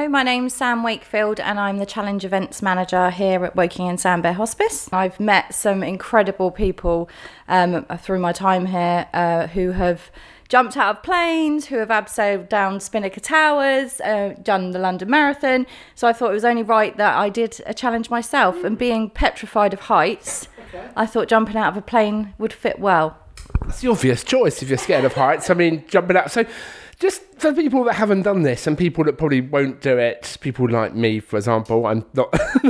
my name's Sam Wakefield and I'm the Challenge Events Manager here at Woking and Sandbear Hospice. I've met some incredible people through my time here who have jumped out of planes, who have abseiled down Spinnaker Towers, done the London Marathon. So I thought it was only right that I did a challenge myself. And being petrified of heights, I thought jumping out of a plane would fit well. That's the obvious choice if you're scared of heights. I mean, jumping out. So just for people that haven't done this and people that probably won't do it, people like me, for example, I'm not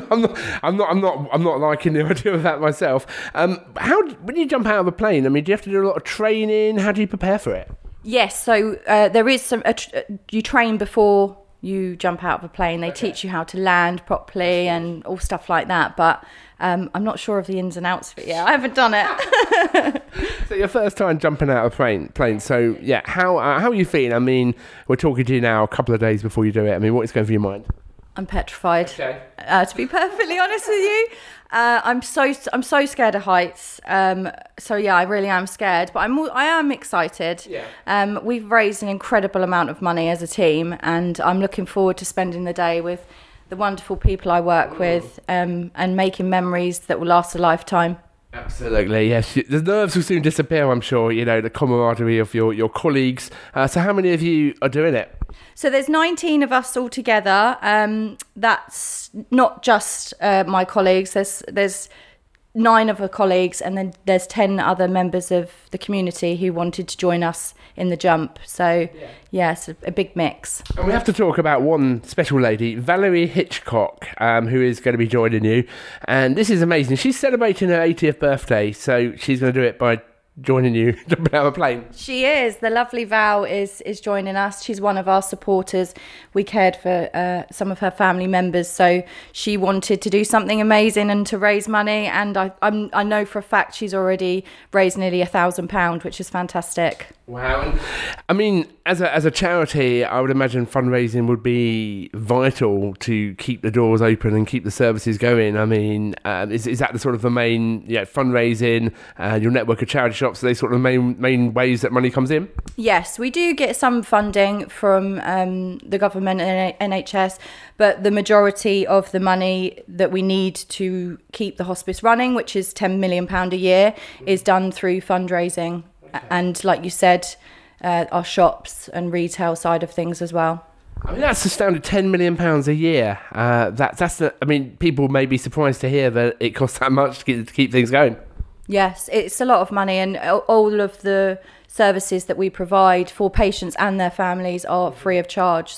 liking the idea of that myself. When you jump out of a plane, I mean, do you have to do a lot of training? How do you prepare for it? Yes, so there is you train before you jump out of a plane. They teach you how to land properly and all stuff like that, but I'm not sure of the ins and outs of it yet. I haven't done it. So your first time jumping out of a plane. So yeah, how are you feeling? I mean, we're talking to you now a couple of days before you do it. I mean, what is going through your mind? I'm petrified. Okay. To be perfectly honest with you, I'm so scared of heights. So yeah, I really am scared, but I am excited. Yeah. We've raised an incredible amount of money as a team, and I'm looking forward to spending the day with the wonderful people I work with, and making memories that will last a lifetime. Absolutely, yes. The nerves will soon disappear, I'm sure, you know, the camaraderie of your colleagues. So how many of you are doing it? So there's 19 of us all together. That's not just my colleagues. There's 9 of our colleagues, and then there's 10 other members of the community who wanted to join us in the jump. So yeah, it's a big mix. And we have to talk about one special lady, Valerie Hitchcock, who is going to be joining you. And this is amazing. She's celebrating her 80th birthday, so she's going to do it by joining you, jumping out of a plane. She is. The lovely Val is joining us. She's one of our supporters. We cared for some of her family members, so she wanted to do something amazing and to raise money. And I know for a fact she's already raised nearly £1,000, which is fantastic. Wow. I mean, as a charity, I would imagine fundraising would be vital to keep the doors open and keep the services going. I mean, is that the sort of the main fundraising, your network of charity shops, are they sort of the main ways that money comes in? Yes, we do get some funding from the government and NHS, but the majority of the money that we need to keep the hospice running, which is £10 million a year, is done through fundraising. Okay. And like you said, our shops and retail side of things as well. I mean, that's astounding, £10 million a year. I mean, people may be surprised to hear that it costs that much to keep things going. Yes, it's a lot of money, and all of the services that we provide for patients and their families are free of charge.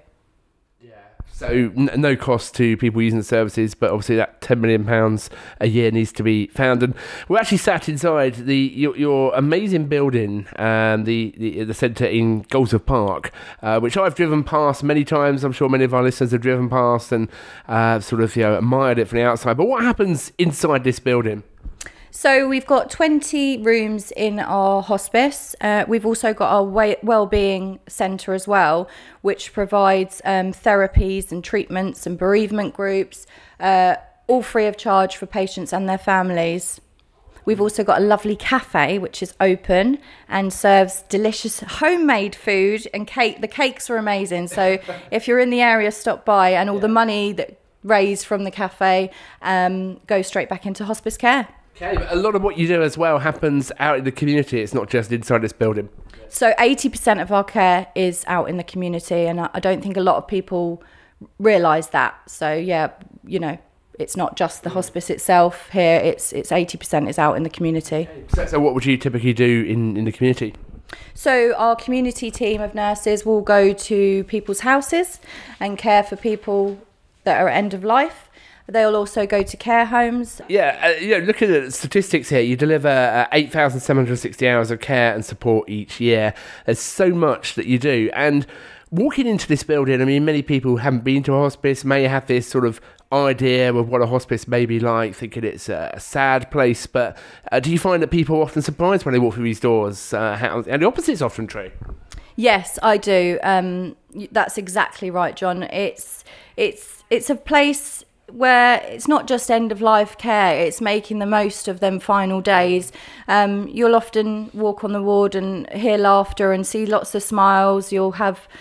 So no cost to people using the services, but obviously that £10 million a year needs to be found. And we're actually sat inside your amazing building, the centre in Goldsworth Park, which I've driven past many times. I'm sure many of our listeners have driven past and admired it from the outside. But what happens inside this building? So we've got 20 rooms in our hospice. We've also got our wellbeing centre as well, which provides therapies and treatments and bereavement groups, all free of charge for patients and their families. We've also got a lovely cafe, which is open and serves delicious homemade food and cake. The cakes are amazing. So if you're in the area, stop by, and all the money that raised from the cafe goes straight back into hospice care. Okay, but a lot of what you do as well happens out in the community. It's not just inside this building. So 80% of our care is out in the community, and I don't think a lot of people realise that. So yeah, it's not just the hospice itself here. It's 80% is out in the community. So what would you typically do in the community? So our community team of nurses will go to people's houses and care for people that are at end of life. They'll also go to care homes. Yeah, looking at the statistics here, you deliver 8,760 hours of care and support each year. There's so much that you do. And walking into this building, I mean, many people who haven't been to a hospice may have this sort of idea of what a hospice may be like, thinking it's a sad place. But do you find that people are often surprised when they walk through these doors? And the opposite is often true. Yes, I do. That's exactly right, John. It's a place where it's not just end of life care, it's making the most of them final days. You'll often walk on the ward and hear laughter and see lots of smiles. You'll have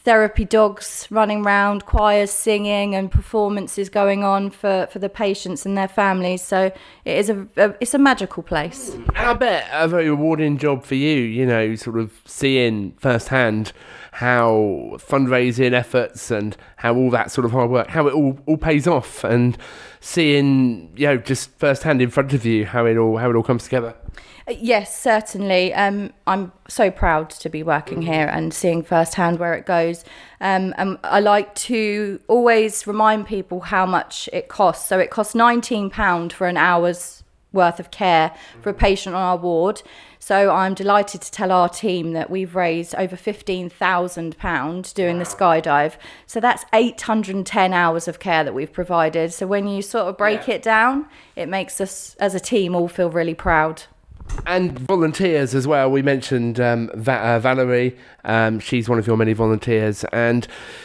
therapy dogs running around, choirs singing, and performances going on for the patients and their families. So it is it's a magical place. And I bet a very rewarding job for you, you know, sort of seeing firsthand how fundraising efforts and how all that sort of hard work, how it all pays off, and seeing, you know, just firsthand in front of you how it all comes together. Yes, certainly. I'm so proud to be working here and seeing firsthand where it goes. I like to always remind people how much it costs. So it costs £19 for an hour's worth of care for a patient on our ward. So I'm delighted to tell our team that we've raised over £15,000 doing the skydive. So that's 810 hours of care that we've provided. So when you sort of break it down, it makes us as a team all feel really proud. And volunteers as well. We mentioned Valerie. She's one of your many volunteers. And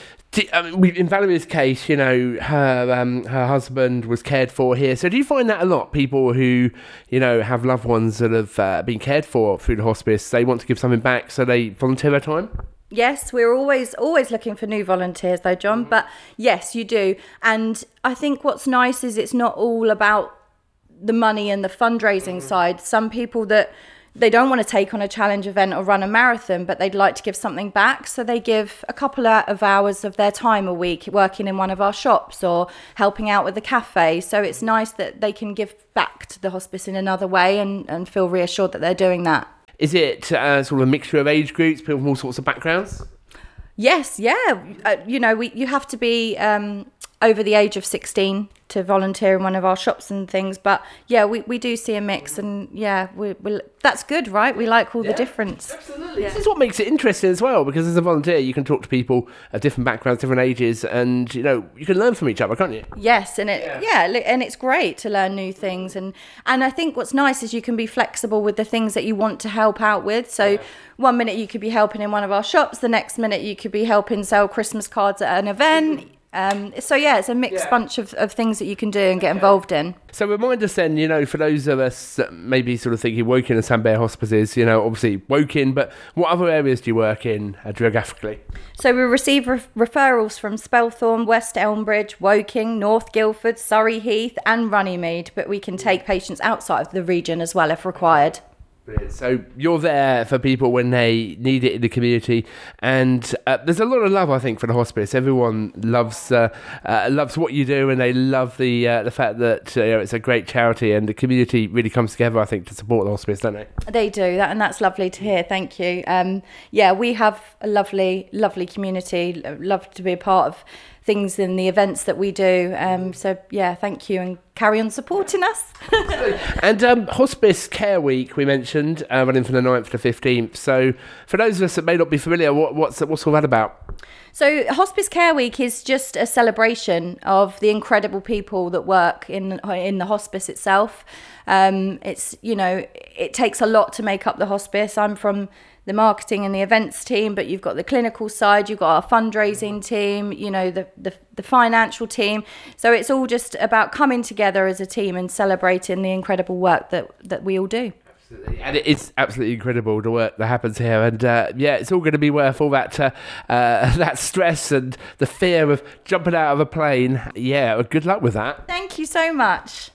in Valerie's case, you know, her husband was cared for here. So do you find that a lot? People who, you know, have loved ones that have been cared for through the hospice, they want to give something back, so they volunteer their time? Yes, we're always looking for new volunteers though, John. But yes, you do. And I think what's nice is it's not all about the money and the fundraising side. Some people that they don't want to take on a challenge event or run a marathon, but they'd like to give something back. So they give a couple of hours of their time a week working in one of our shops or helping out with the cafe. So it's nice that they can give back to the hospice in another way and feel reassured that they're doing that. Is it sort of a mixture of age groups, people from all sorts of backgrounds? Yes, yeah. You know, you have to be over the age of 16 to volunteer in one of our shops and things. But yeah, we do see a mix, and yeah, we that's good, right? We like all the difference. Absolutely. Yeah. This is what makes it interesting as well, because as a volunteer, you can talk to people of different backgrounds, different ages, and you know, you can learn from each other, can't you? Yes, and and it's great to learn new things, and I think what's nice is you can be flexible with the things that you want to help out with. So one minute you could be helping in one of our shops, the next minute you could be helping sell Christmas cards at an event. So yeah, it's a mixed bunch of things that you can do and get involved in. So remind us then, you know, for those of us that maybe sort of thinking Woking and Sandbear hospices, you know, obviously Woking, but what other areas do you work in geographically? So we receive referrals from Spelthorne, West Elmbridge, Woking, North Guildford, Surrey Heath and Runnymede, but we can take patients outside of the region as well if required. Brilliant. So you're there for people when they need it in the community, and there's a lot of love, I think, for the hospice. Everyone loves what you do, and they love the fact that you know, it's a great charity, and the community really comes together, I think, to support the hospice, don't they? They do that, and that's lovely to hear. Thank you. Yeah, we have a lovely community. Love to be a part of things in the events that we do. So yeah, thank you, and carry on supporting us. And Hospice Care Week, we mentioned, running from the 9th to the 15th. So for those of us that may not be familiar, what's all that about? So Hospice Care Week is just a celebration of the incredible people that work in the hospice itself. It's, you know, it takes a lot to make up the hospice. I'm from the marketing and the events team, but you've got the clinical side, you've got our fundraising team, you know, the financial team. So it's all just about coming together as a team and celebrating the incredible work that we all do. Absolutely. And it's absolutely incredible, the work that happens here, and yeah, it's all going to be worth all that that stress and the fear of jumping out of a plane. Yeah, good luck with that. Thank you so much.